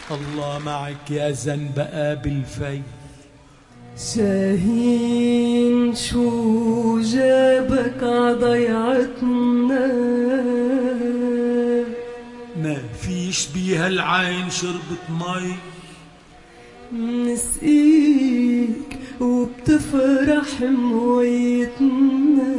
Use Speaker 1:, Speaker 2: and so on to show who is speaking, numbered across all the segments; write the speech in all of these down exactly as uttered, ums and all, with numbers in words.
Speaker 1: الله معك يا زنبقة بالفي.
Speaker 2: شاهين شو جابك عضيعتنا؟
Speaker 1: ما فيش بيها العين شربت مي.
Speaker 2: منسقيك وبتفرح مويتنا.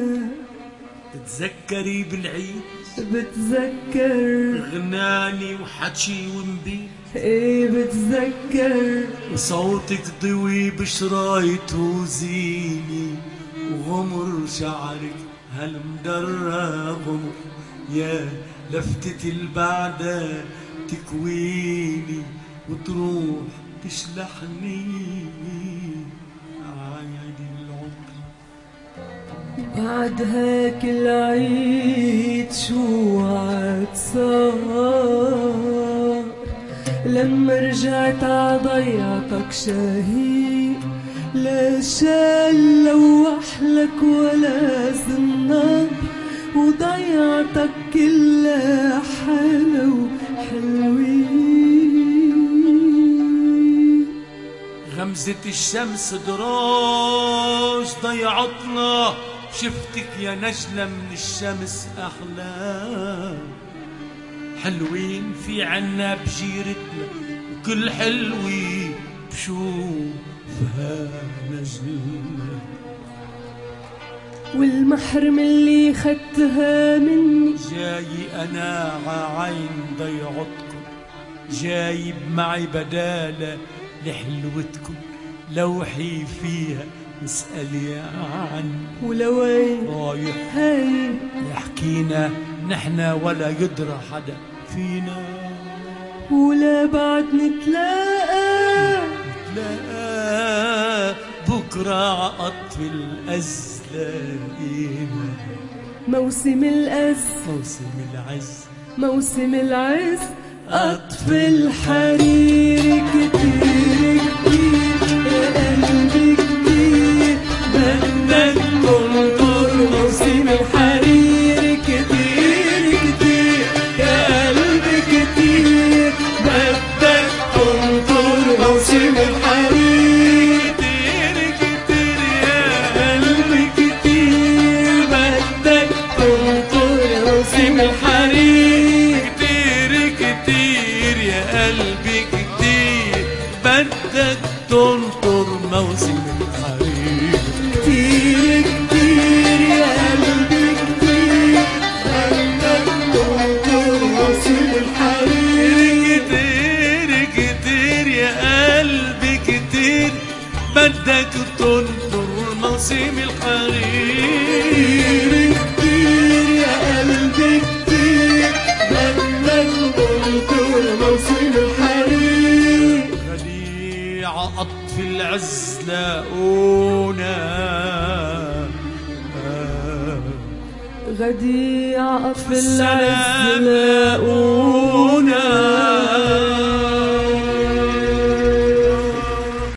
Speaker 1: تتذكري بالعيد
Speaker 2: بتذكر
Speaker 1: غناني وحكي ومبيت.
Speaker 2: ايه بتذكر
Speaker 1: وصوتك ضوي بشرايط وزيني وغمر شعرك هالمدرى غمر. يا لفتة البعدة تكويني وتروح تشلحني عيد العمر.
Speaker 2: بعد هاك العيد شو عاد صار لما رجعت عضيعتك شهيق؟ لا شال لوح لك ولا زنار وضيعتك كلها حلو حلوين.
Speaker 1: غمزة الشمس دراج ضيعتنا. شفتك يا نجلة من الشمس أحلى. حلوين في عنا بجيرتنا وكل حلوة بشوفها نجلة.
Speaker 2: والمحرم اللي خدتها مني
Speaker 1: جاي أنا ععين ضيعتكم. جايب معي بدالة لحلوتكم. لوحي فيها مسألي عني.
Speaker 2: ولوين
Speaker 1: رايح
Speaker 2: هاي
Speaker 1: يحكينا نحنا ولا يدرى حدا فينا.
Speaker 2: ولا بعد نتلاقى
Speaker 1: نتلاقى بكرة عقطف الأزلاقينا.
Speaker 2: موسم الأز
Speaker 1: موسم العز
Speaker 2: موسم العز قطف الحرير كتير كتير يا قلبي كتير بدك تنطر. موسم الحرير كتير كتير يا قلبي كتير بدك تنطر. موسم الحرير كتير كتير يا قلبي كتير بدك تنطر. موسم الحرير
Speaker 1: كتير كتير يا قلبي كتير بدك تنطر. موسم الحرير
Speaker 2: كتير كتير يا قلبي كتير بدك تنطر. موسم الحرير
Speaker 1: كتير كتير يا قلبي كتير بدك تنطر. موسم الحرير
Speaker 2: كتير يا قلبي كتير بدك تنطر. موسم الحرير
Speaker 1: خليعة قطف العز لاقونا.
Speaker 2: غديع قطف
Speaker 1: السلام
Speaker 2: العز لاقونا.